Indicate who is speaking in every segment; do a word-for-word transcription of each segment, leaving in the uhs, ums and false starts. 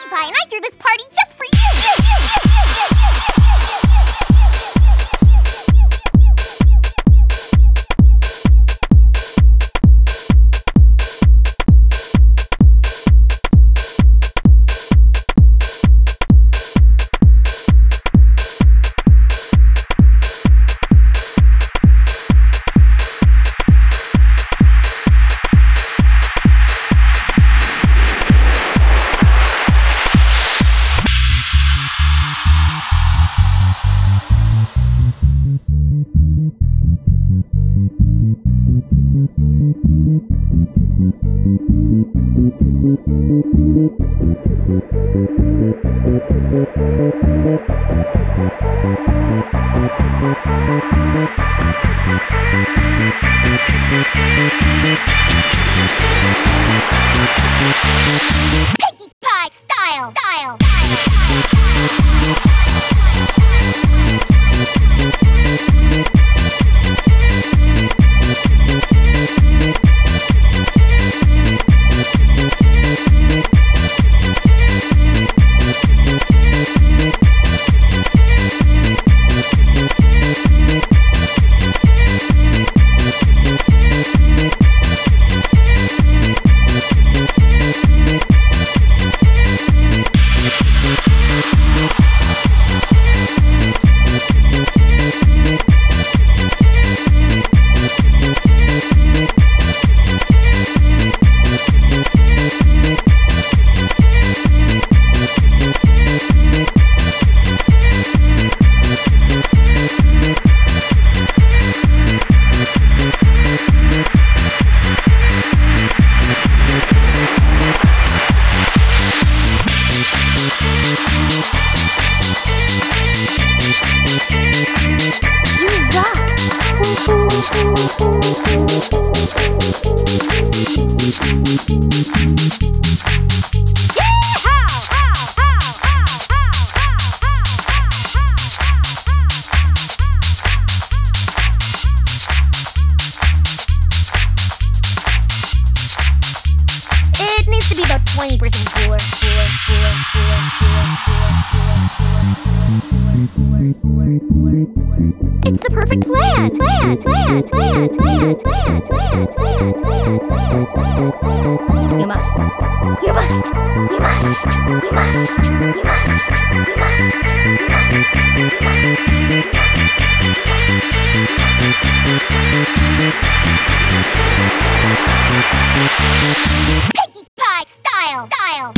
Speaker 1: Pinkie Pie, and I threw this party just for you! Pinkie Pie style! Style! It needs to be about twenty percent cooler, cooler, cooler, cooler, cooler, cooler, cooler, cooler, cooler, cooler, cooler. It's the perfect plan! Plan! Plan! Plan! Plan! Plan! Plan! Plan! Plan! Plan! Plan! Plan! You must! You must! You must! You must! You must! You must! You must! You must! You must! Pinkie Pie style! Style!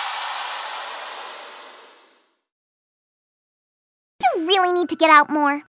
Speaker 1: You really need to get out more.